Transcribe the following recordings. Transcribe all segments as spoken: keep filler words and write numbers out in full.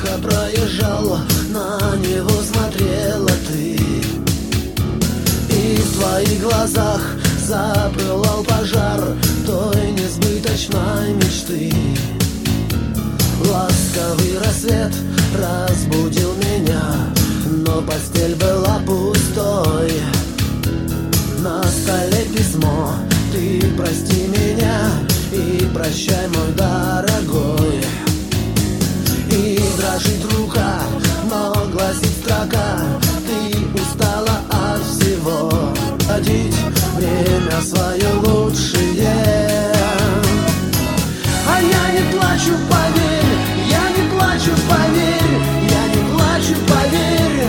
тихо проезжал, на него смотрела ты, и в твоих глазах запылал пожар той несбыточной мечты. Ласковый рассвет разбудил меня, но постель была пустой. На столе письмо: ты прости меня и прощай, мой дорогой. И дрожит рука, но гласит строка: ты устала от всего, ходить время свое лучшее. А я не плачу, поверь, я не плачу, поверь, я не плачу, поверь.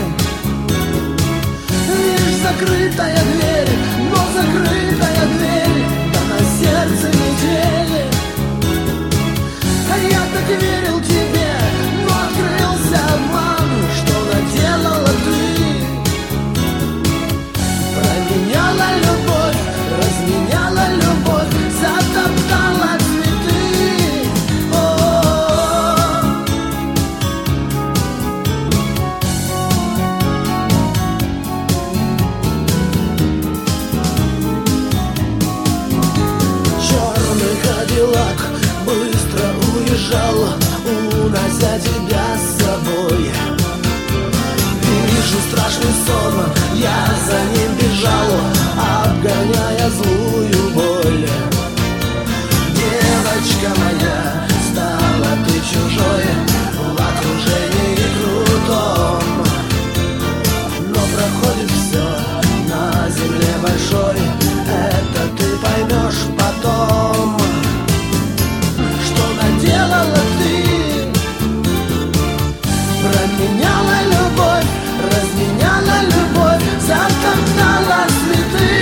Лишь закрытая дверь, но закрытая дверь, да на сердце недели. А я так верил тебе, но открылся обман, что наделала ты. Променяла любовь, разменяла любовь, затоптала цветы. О-о-о. Черный кадиллак быстро уезжал, унося тебя с собой. Вижу страшный сон, я за ним бежал, обгоняя злую боль. Девочка моя, стала ты чужой в окружении крутом. Но проходит все на земле большой, это ты поймешь потом. Что наделала ты? Променяла любовь, разменяла любовь, затоптала цветы.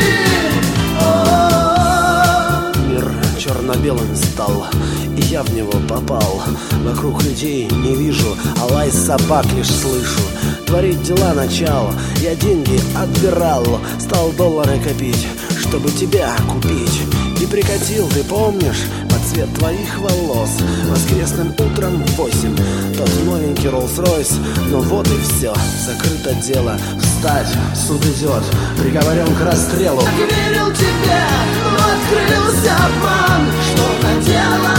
О-о-о. Мир черно-белым стал, и я в него попал. Вокруг людей не вижу, а лай собак лишь слышу. Творить дела начал, я деньги отбирал, стал доллары копить, чтобы тебя купить. И прикатил, ты помнишь, под цвет твоих волос воскресным утром в восемь тот новенький Роллс-Ройс. Ну вот и все, закрыто дело, встать, суд идет, приговорен к расстрелу. Так верил тебе, но открылся обман, что наделал